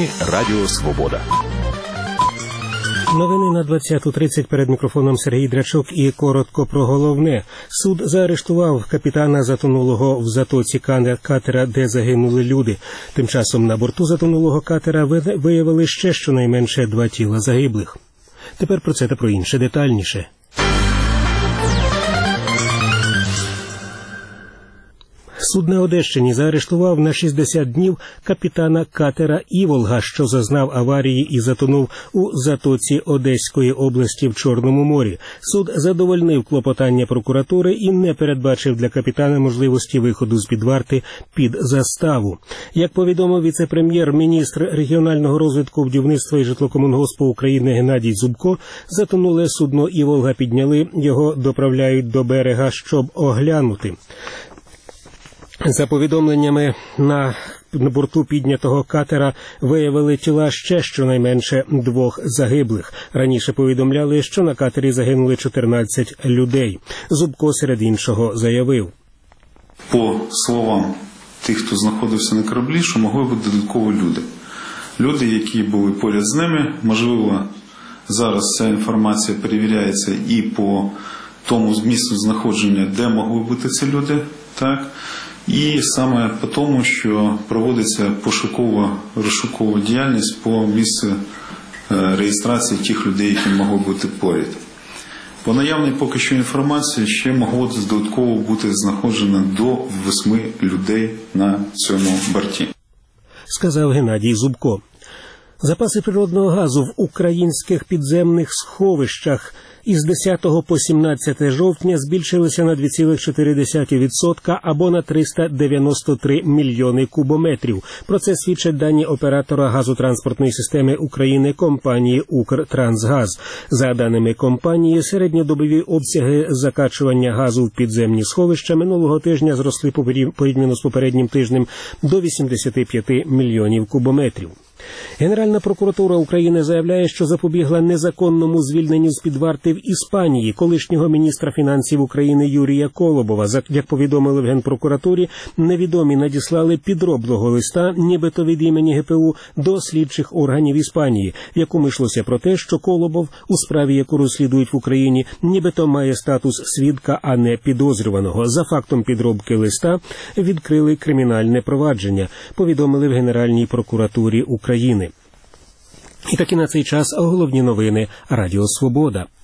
ефірі Радіо Свобода. Новини на 20:30. Перед мікрофоном Сергій Драчук і коротко про головне. Суд заарештував капітана затонулого в затоці катера, де загинули люди. Тим часом на борту затонулого катера виявили ще щонайменше 2 тіла загиблих. Тепер про це та про інше детальніше. Суд на Одещині заарештував на 60 днів капітана катера «Іволга», що зазнав аварії і затонув у затоці Одеської області в Чорному морі. Суд задовольнив клопотання прокуратури і не передбачив для капітана можливості виходу з-під варти під заставу. Як повідомив віце-прем'єр-міністр регіонального розвитку, будівництва і житлокомунгоспу України Геннадій Зубко, затонуле судно «Іволга» підняли, його доправляють до берега, щоб оглянути. За повідомленнями, на борту піднятого катера виявили тіла ще щонайменше 2 загиблих. Раніше повідомляли, що на катері загинули 14 людей. Зубко серед іншого заявив. По словам тих, хто знаходився на кораблі, що могли бути додатково люди. Люди, які були поряд з ними, можливо, зараз ця інформація перевіряється і по тому місцю знаходження, де могли бути ці люди, так? І саме по тому, що проводиться пошуково-розшукова діяльність по місцю реєстрації тих людей, які могли бути поряд. По наявній поки що інформації ще могло додатково бути знаходжено до 8 людей на цьому борті. Сказав Геннадій Зубко. Запаси природного газу в українських підземних сховищах із 10 по 17 жовтня збільшилися на 2,4% або на 393 мільйони кубометрів. Про це свідчать дані оператора газотранспортної системи України компанії «Укртрансгаз». За даними компанії, середньодобові обсяги закачування газу в підземні сховища минулого тижня зросли порівняно з попереднім тижнем до 85 мільйонів кубометрів. Генеральна прокуратура України заявляє, що запобігла незаконному звільненню з-під варти в Іспанії колишнього міністра фінансів України Юрія Колобова. Як повідомили в Генпрокуратурі, невідомі надіслали підробного листа, нібито від імені ГПУ, до слідчих органів Іспанії, в якому йшлося про те, що Колобов, у справі, яку розслідують в Україні, нібито має статус свідка, а не підозрюваного. За фактом підробки листа відкрили кримінальне провадження, повідомили в Генеральній прокуратурі України. І таки на цей час головні новини Радіо Свобода.